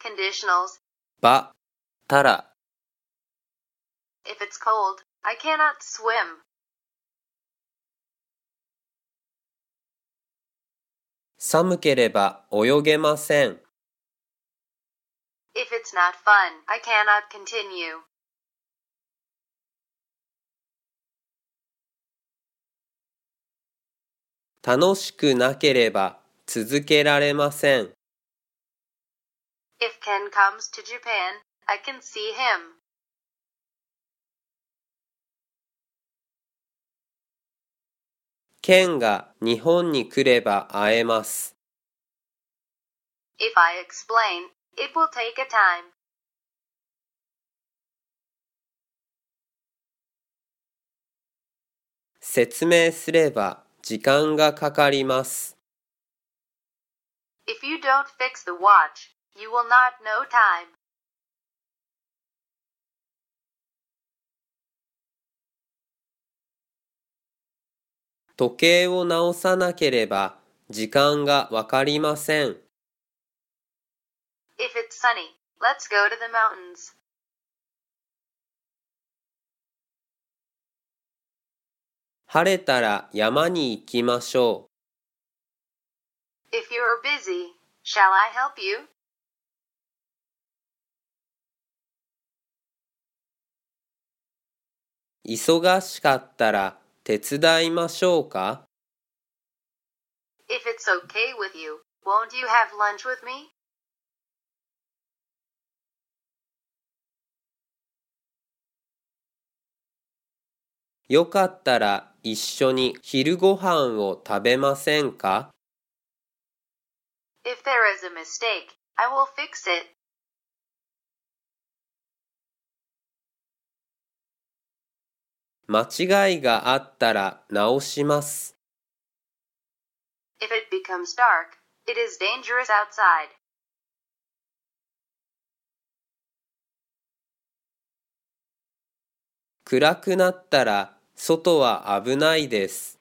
conditionals. ば、たら。 If it's cold, I cannot swim. 寒ければ泳げません。 If it's not fun, I cannot continue. 楽しくなければ続けられません。 If Ken comes to Japan, I can see him. ケンが日本に来れば会えます。 If I explain, it will take a time. 説明すれば時間がかかります。 If you don't fix the watch, you will not know time. 時計を直さなければ時間がわかりません。 If it's sunny, let's go to the mountains. 晴れたら山に行きましょう。 If you're busy, shall I help you? 忙しかったら手伝いましょうか？ If it's okay with you, won't you have lunch with me? よかったら一緒に昼ご飯を食べませんか？ If there is a mistake, I will fix it. 間違いがあったら直します。 If it becomes dark, it is dangerous outside. 暗くなったら外は危ないです。